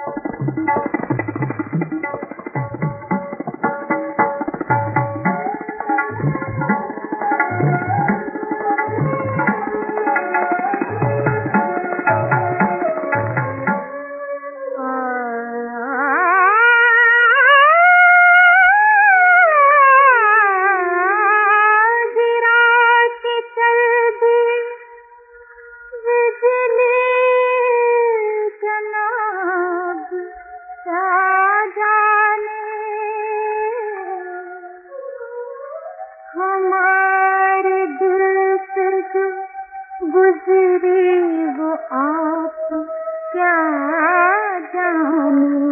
हमारे दिल से जो गुजरी वो आप क्या जाने।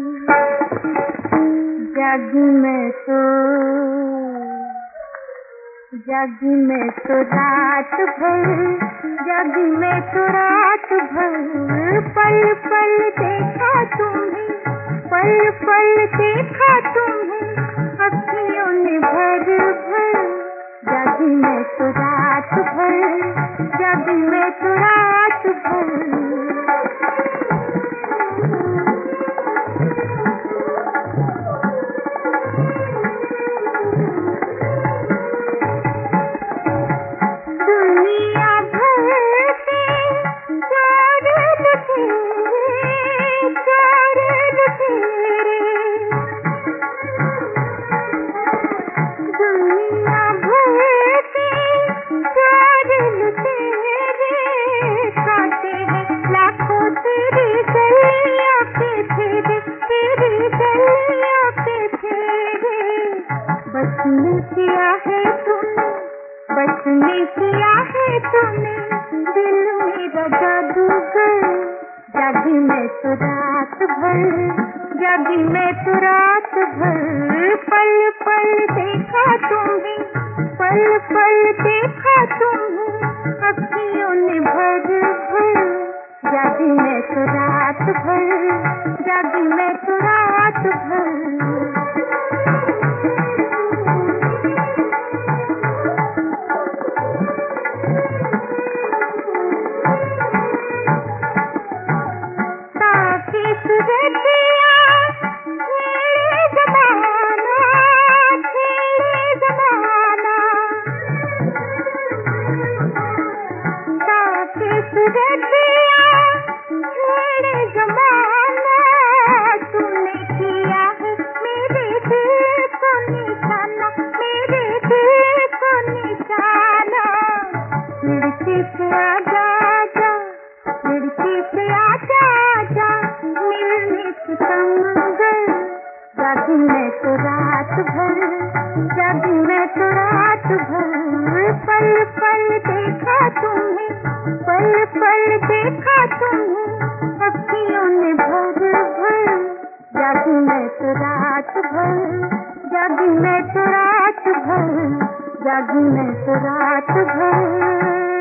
जागी मैं तो रात भर, जागी मैं तो रात भर, पल पल देखा तुम्हें, पल पल देखा तुम्हें, अखियों ने भर भर। जागी मैं तो रात भर, जागी मैं तो रात भर। बसने किया है तूने, बसने किया है तूने, दिल मेरा जादूगर। जागी मैं तो रात भर, जागी मैं तो रात भर, पल पल देखा तुम्हें, पल पल देखा तुम्हें, अखियों ने भर भर। जागी मैं तो रात भर, जागी मैं तो रात भर। जागी मैं तो रात भर, जागी मैं तो रात भर, पल पल देखा तुम्हें, पल पल देखा तुम्हें, अखियों ने भर भर। जागी मैं तो रात भर, जागी मैं तो रात भर, जागी मैं तो रात भर।